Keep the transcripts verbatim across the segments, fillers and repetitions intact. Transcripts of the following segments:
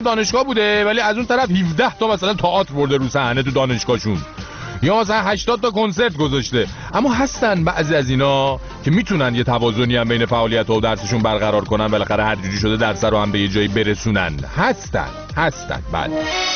دانشگاه بوده ولی از اون طرف هفده تا مثلا تئاتر برده رو صحنه تو دانشگاهشون، یا مثلا هشتاد تا کنسرت گذاشته. اما هستن بعضی از اینا که میتونن یه توازنی هم بین فعالیت‌ها و درسشون برقرار کنن، بالاخره هر جوری شده درس رو هم به یه جایی برسونن. هستن هستن بله.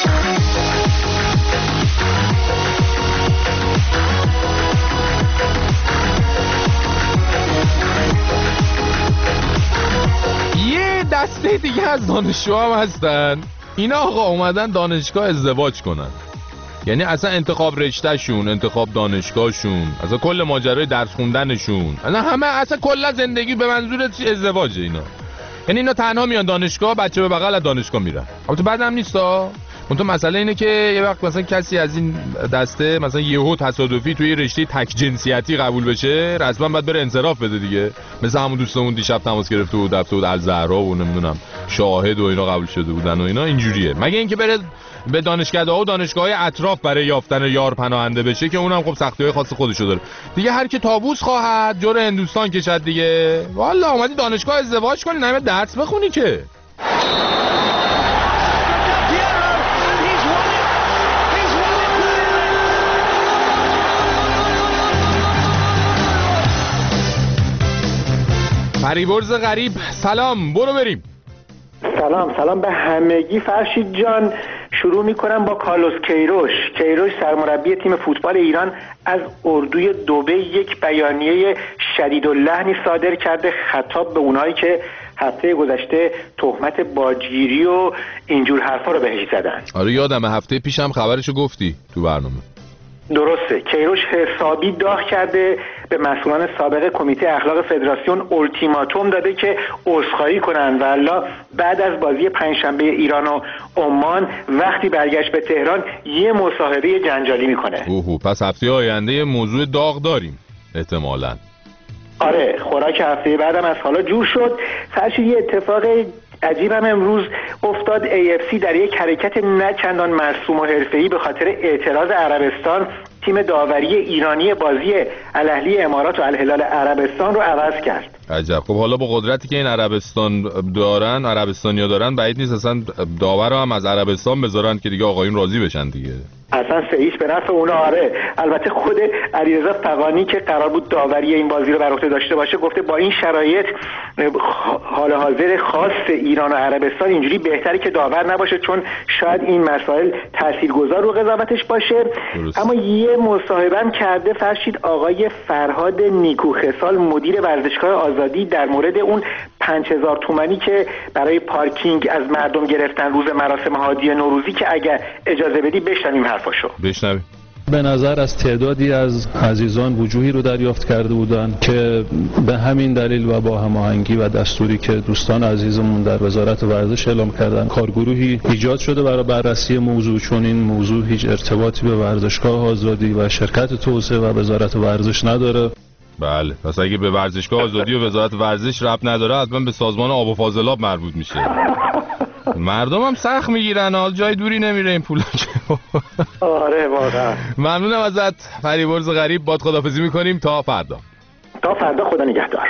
یه دسته دیگه از دانشجوها هم هستن، اینا آقا اومدن دانشگاه ازدواج کنن. یعنی اصلا انتخاب رشتهشون، انتخاب دانشگاهشون، اصلا کل ماجرای درس خوندنشون، اصلا همه اصلا کل زندگی به منظور ازدواجه اینا. یعنی اینا تنها میان دانشگاه، بچه به بغل از دانشگاه میرن. البته بعدم نیستا. منتها مسئله اینه که یه وقت مثلا کسی از این دسته مثلا یهو تصادفی توی رشته تک جنسیتی قبول بشه، رسما باید بره انصراف بده دیگه. مثل همون دوستمون دیشب تماس گرفته بود، رفته بود الزهرا و نمیدونم شاهد و اینا قبول شده بودن و اینا اینجوریه. مگه اینکه بره به دانشگاه‌ها و دانشگاه‌های اطراف برای یافتن یار پناهنده بشه که اونم خب سختی‌های خاص خودشو داره. دیگه هر کی طاووس خواهد جور هندوستان کشد دیگه. والا اومدی دانشگاه ازدواج کنی، نمیشه درس بخونی که. فریبرز غریب سلام، برو بریم. سلام سلام به همگی. فرشید جان، شروع میکنم با کارلوس کیروش. کیروش سرمربی تیم فوتبال ایران از اردوی دبی یک بیانیه شدیداللحنی صادر کرده خطاب به اونایی که هفته گذشته تهمت باجگیری و اینجور حرفا رو بهش زدن. آره یادمه هفته پیشم خبرشو گفتی تو برنامه. درسته. کیروش حسابی داغ کرده، به مسئولان سابق کمیته اخلاق فدراسیون التیماتوم داده که عذرخواهی کنن و الا بعد از بازی پنجشنبه ایران و عمان وقتی برگشت به تهران یه مصاحبه جنجالی میکنه. اوه پس هفته آینده موضوع داغ داریم احتمالاً. آره خوراک هفته بعدم از حالا جور شد. فرشید یه اتفاق عجیبم امروز افتاد. ای اف سی در یک حرکت نه چندان مرسوم و حرفه‌ای به خاطر اعتراض عربستان تیم داوری ایرانی بازی الاهلی امارات و الهلال عربستان رو عوض کرد. عجب. خب حالا با قدرتی که این عربستان دارن، عربستانیا دارن، بعید نیست اصلا داور رو هم از عربستان بذارن که دیگه آقایون راضی بشن دیگه. اصلا سعیش به نفع اونا. آره البته خود علیرضا فغانی که قرار بود داوری این بازی رو بر عهده داشته باشه گفته با این شرایط حال حاضر خاص ایران و عربستان اینجوری بهتره که داور نباشه چون شاید این مسائل تاثیرگذار رو قضاوتش باشه. درست. اما یه مصاحبه هم کرده فرشید آقای فرهاد نیکوخصال مدیر ورزشگاه آزادی در مورد اون پنج هزار تومانی که برای پارکینگ از مردم گرفتن روز مراسم هادی نوروزی که اگر اجازه بدی بشنویم حرفاشو. بشنویم. به نظر از تعدادی از عزیزان وجوهی رو دریافت کرده بودند که به همین دلیل و با هماهنگی و دستوری که دوستان عزیزمون در وزارت ورزش اعلام کردن کارگروهی ایجاد شده برای بررسی موضوع، چون این موضوع هیچ ارتباطی به ورزشگاه آزادی و شرکت توسعه و وزارت ورزش نداره. بله پس اگه به ورزشگاه آزادی و وزارت ورزش ربط نداره حتما به سازمان آب و فاضلاب مربوط میشه. مردم هم سخت میگیرن، حال جای دوری نمیره این پولا که. آره واقعا. ممنونم ازت فریبرز غریب. باد خداحافظی میکنیم تا فردا. تا فردا خدا نگهدار.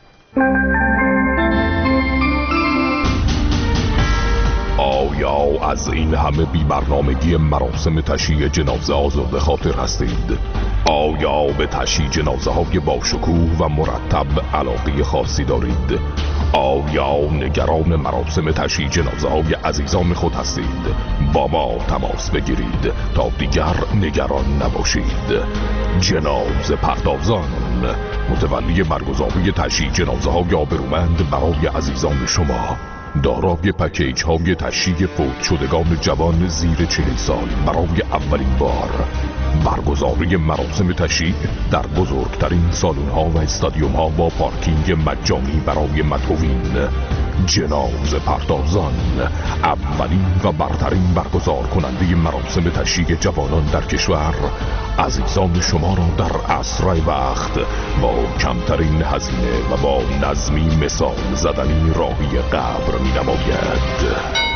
آیا از این همه بی‌برنامگی مراسم تشییع جنازه آزرده خاطر هستید؟ آیا به تشییع جنازه های با شکوه و مرتب علاقه خاصی دارید؟ آیا نگران مراسم تشییع جنازه های عزیزان خود هستید؟ با ما تماس بگیرید تا دیگر نگران نباشید. جنازه پردازان، متولی برگزاری تشییع جنازه های آبرومند برای عزیزان شما، دارای پکیج های تشییع فوت شدگان جوان زیر چهل سال برای اولین بار، برگزاری مراسم تشییع در بزرگترین سالن ها و استادیوم ها با پارکینگ مجانی برای مدعوین. جنازه پردازان، اولین و برترین برگزار کننده مراسم تشییع جوانان در کشور، عزیزان شما را در اسرع وقت با کمترین هزینه و با نظمی مثال زدنی راهی قبر می نماید.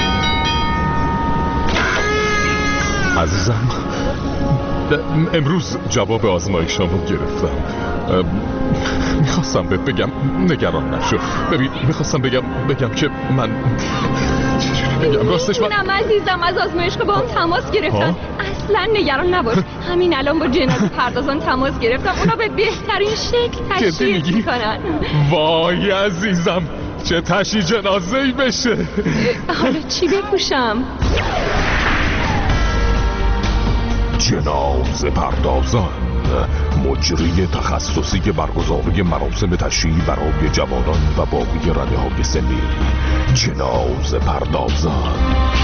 عزیزم امروز جواب آزمایشامو گرفتم. میخواستم بهت بگم نگران نشو. ببین میخواستم بگم بگم که من راستش من نم عزیزم از آزمایشگاه با هم تماس گرفتن. اصلا نگران نباش، همین الان با جنازه پردازان تماس گرفتم، اونا به بهترین شکل تشییع میکنن. وای عزیزم چه تشییع جنازه‌ای بشه. حالا چی بپوشم؟ جنازه پردازان، مجری تخصصی که برگزاری مراسم تشییع برای جوانان و باقی رده های سنی. جنازه پردازان.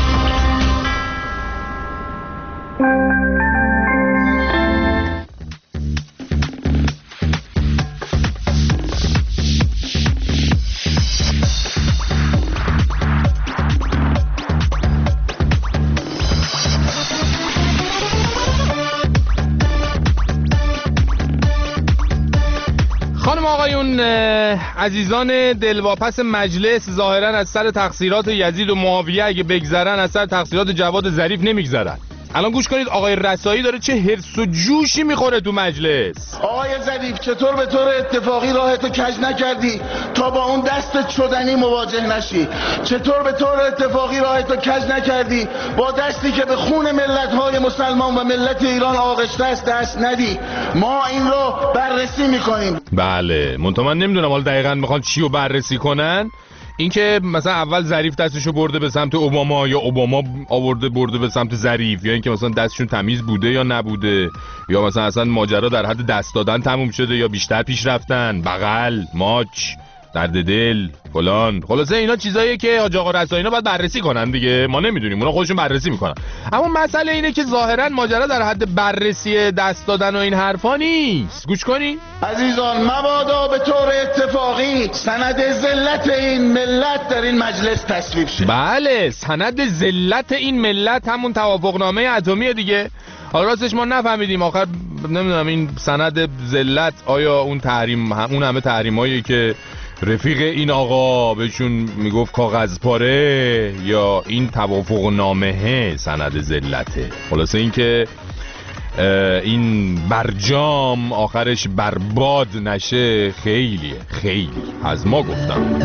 آقایون عزیزان دلواپس مجلس ظاهرا از سر تقصیرات یزید و معاویه اگه بگذرن از سر تقصیرات جواد ظریف نمیگذرن. الان گوش کنید آقای رسایی داره چه هرس و جوشی میخوره تو مجلس. آقای ظریف چطور به طور اتفاقی راهتو کج نکردی تا با اون دست چدنی مواجه نشی؟ چطور به طور اتفاقی راهتو کج نکردی با دستی که به خون ملت‌های مسلمان و ملت ایران آغشته است دست ندی؟ ما این رو بررسی میکنیم. بله منتها من نمیدونم حالا دقیقاً میخوان چی رو بررسی کنن. اینکه مثلا اول ظریف دستشو برده به سمت اوباما یا اوباما آورده برده به سمت ظریف، یا اینکه مثلا دستشون تمیز بوده یا نبوده، یا مثلا اصلا ماجرا در حد دست دادن تموم شده یا بیشتر پیش رفتن، بغل، ماچ، درد دل، فلان. خلاصه اینا چیزاییه که حاج آقا رسایی اینا باید بررسی کنن دیگه، ما نمیدونیم، اونا خودشون بررسی میکنن. اما مسئله اینه که ظاهرا ماجرا در حد بررسی دست دادن و این حرفا نیست. گوش کنین عزیزان، مبادا به طور اتفاقی سند ذلت این ملت در این مجلس تصویب شه. بله سند ذلت این ملت همون توافقنامه اتمی دیگه. حالا راستش ما نفهمیدیم آخر، نمیدونم این سند ذلت آیا اون تحریم اون همه تحریمایی که رفیق این آقا بهشون میگفت کاغذ پاره، یا این توافقنامه سند ذلته. خلاصه این که این برجام آخرش برباد نشه خیلی خیلی از ما گفتم.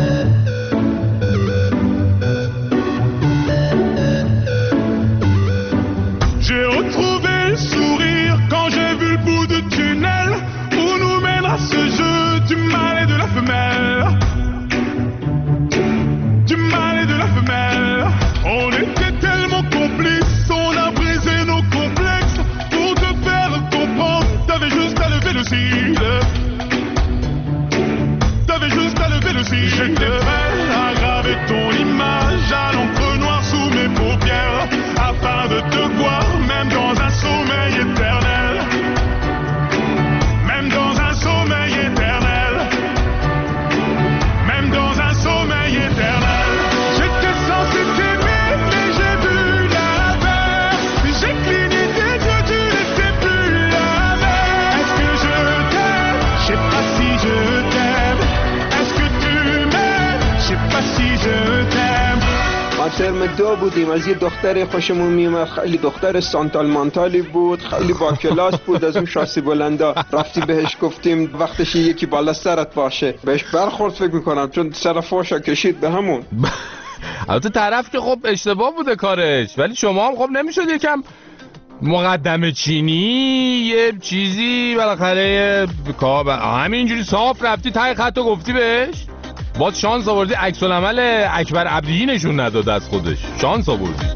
J'ai retrouvé le sourire quand j'ai vu le bout de tunnel où nous mènera ce jeu du mâle et de la femelle. Du mâle et de la femelle. On était tellement complices, on a brisé nos complexes pour te faire comprendre. T'avais juste à lever le cil. T'avais juste à lever le cil. J'étais prêt à graver ton image à l'encre noire sous mes paupières afin de te voir même dans un sommeil éternel. Même dans un sommeil éternel. Même dans un sommeil éternel. J'étais censé t'aimer mais j'ai vu l'inverse. J'ai cligné des yeux, tu n'étais plus la même. Est-ce que je t'aime? Je sais pas si je t'aime. Est-ce que tu m'aimes? Je sais pas si je t'aime. ما ترم دو بودیم، از یه دختری خوشمون میومد، خیلی دختر سانتال مانتالی بود، خیلی با کلاس بود، از اون شاسی بلندا. رفتی بهش گفتیم وقتش یکی بالا سرت باشه، بهش برخورد فکر میکنم چون سر فوشا کشید به همون. البته طرف که خب اشتباه بوده کارش، ولی شما هم خب نمیشد یکم مقدمه چینی یه چیزی بالاخره کار همینجوری صاف رفتی تای خطو گفتی بهش؟ باز شانس آوردی عکس العمل اکبر عبدی نشون نداد از خودش، شانس آوردی.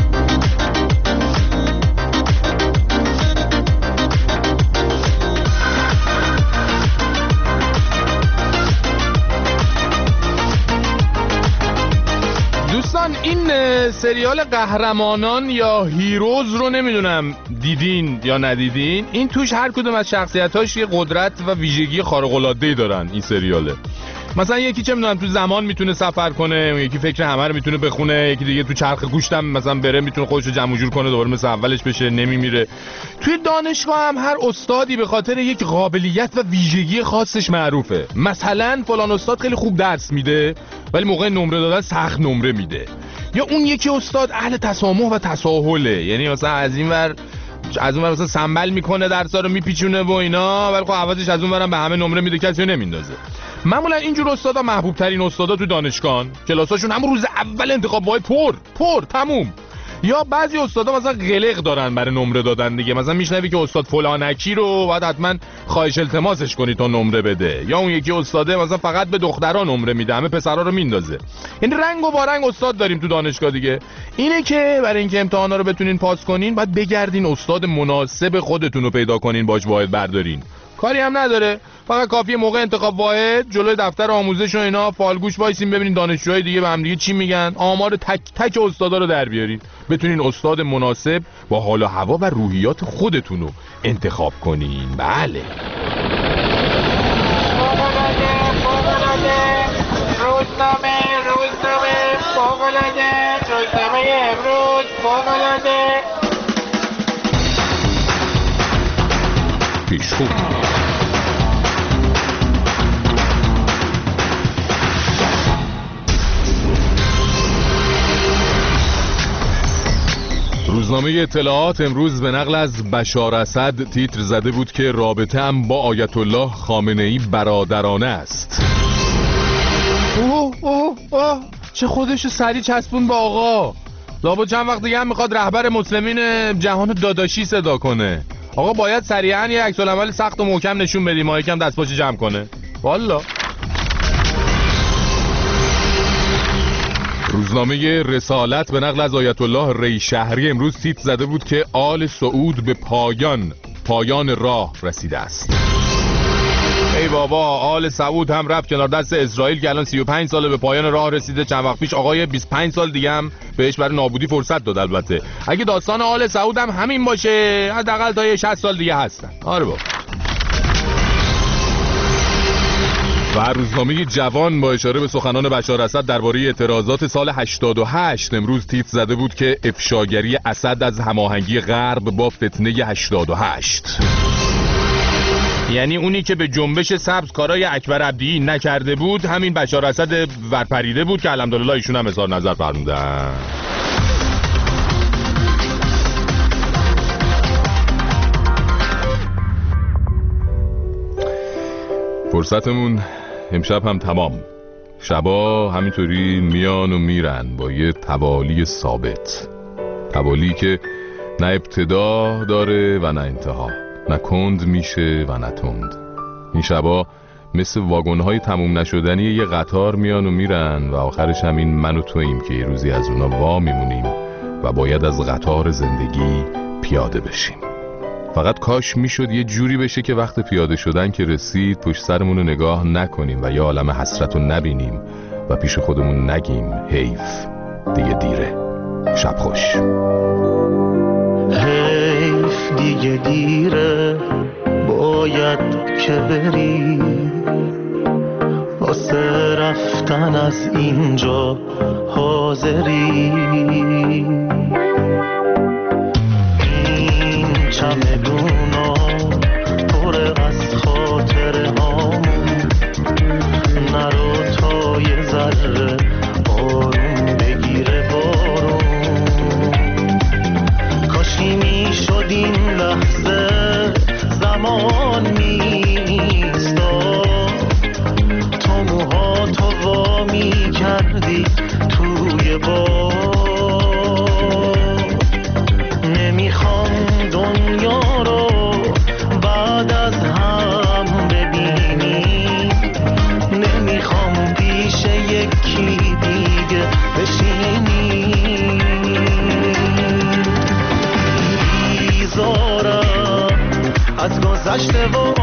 دوستان این سریال قهرمانان یا هیروز رو نمیدونم دیدین یا ندیدین. این توش هر کدوم از شخصیتاش یه قدرت و ویژگی خارق‌العاده‌ای دارن. این سریاله مثلا یکی چه میدونم تو زمان میتونه سفر کنه، یکی فکر همه رو میتونه بخونه، یکی دیگه تو چرخ گوشتم مثلا بره میتونه خودش رو جمع جور کنه دوباره مثل اولش بشه نمیمیره. توی دانشگاه هم هر استادی به خاطر یک قابلیت و ویژگی خاصش معروفه. مثلا فلان استاد خیلی خوب درس میده ولی موقع نمره دادن سخت نمره میده، یا اون یکی استاد اهل تسامح و تساهله، یعنی مثلا از این ور از اون ور مثلا سنبل میکنه درسا رو میپیچونه و اینا، ولی خب عوضش از اون ورم به همه نمره میده کسی رو نمیندازه. معمولا اینجور استادا محبوب ترین استادا تو دانشگاه، کلاساشون هم روز اول انتخاب واحد پر پر تموم. یا بعضی استادا مثلا قلق دارن برای نمره دادن دیگه، مثلا میشنوی که استاد فلانکی رو باید حتما خواهش التماسش کنی تا نمره بده، یا اون یکی استاده مثلا فقط به دخترها نمره میده، همه پسرها رو میندازه. این رنگ و بارنگ استاد داریم تو دانشگاه دیگه. اینه که برای اینکه امتحانا رو بتونین پاس کنین باید بگردین استاد مناسب خودتون رو پیدا کنین، باج واحد بردارین. کاری هم نداره، فقط کافیه موقع انتخاب واحد جلوی دفتر آموزش و اینا فالگوش وایسین ببینین دانشجوهای دیگه به هم دیگه چی میگن، آمار تک تک استادا رو در بیارین، بتونین استاد مناسب با حال و هوا و روحیات خودتون رو انتخاب کنین. بله. روزنامه روزنامه فوق‌العاده، روزنامه امروز فوق‌العاده. پیشخو روزنامه اطلاعات امروز به نقل از بشار اسد تیتر زده بود که رابطه هم با آیت الله خامنه‌ای برادرانه است. اوه اوه اوه چه خودشو سری چسبون با آقا. لابد چند وقت دیگه هم میخواد رهبر مسلمین جهان داداشی صدا کنه. آقا باید سریعا یه عکس العمل سخت و محکم نشون بدیم، ما یکم دست پاچه جمع کنه. والا روزنامه رسالت به نقل از آیت الله ری شهری امروز تیتر زده بود که آل سعود به پایان پایان راه رسیده است. ای بابا، آل سعود هم رفت کنار دست اسرائیل که الان سی و پنج ساله به پایان راه رسیده. چند وقت پیش آقای بیست و پنج سال دیگه هم بهش برای نابودی فرصت داد. البته اگه داستان آل سعود هم همین باشه حداقل تا یه شصت سال دیگه هستن. آره بابا. و روزنامه جوان با اشاره به سخنان بشار اسد درباره اعتراضات سال هشتاد و هشت امروز تیتر زده بود که افشاگری اسد از هماهنگی غرب با فتنه هشتاد و هشت. یعنی اونی که به جنبش سبز کارای اکبر عبدی نکرده بود همین بشار اسد ورپریده بود که الحمدلله ایشون هم اظهار نظر فرمودن. فرصتمون امشب هم تمام. شبا همینطوری میان و میرن با یه توالی ثابت، توالی که نه ابتدا داره و نه انتها، نه کند میشه و نه تند. این شبا مثل واگن‌های تموم نشدنی یه قطار میان و میرن و آخرش هم این من و توییم که یه روزی از اونا وا میمونیم و باید از قطار زندگی پیاده بشیم. فقط کاش میشد یه جوری بشه که وقت پیاده شدن که رسید پشت سرمون رو نگاه نکنیم و یه عالم حسرت رو نبینیم و پیش خودمون نگیم حیف دیگه دیره. شب خوش. حیف دیگه دیره، باید که بری واسه رفتن از اینجا حاضری. این چمدونا پر از خاطره هامون، نرو تا یه ذره آروم بگیره بارون. کاشی میشد این لحظه زمان میستاد، تو موها تو وا میکردی توی باد. نمیخوام دنیا رو بعد از هم ببینی، نمیخوام پیش یکی دیگه بشینی. بیزارم از گذشته و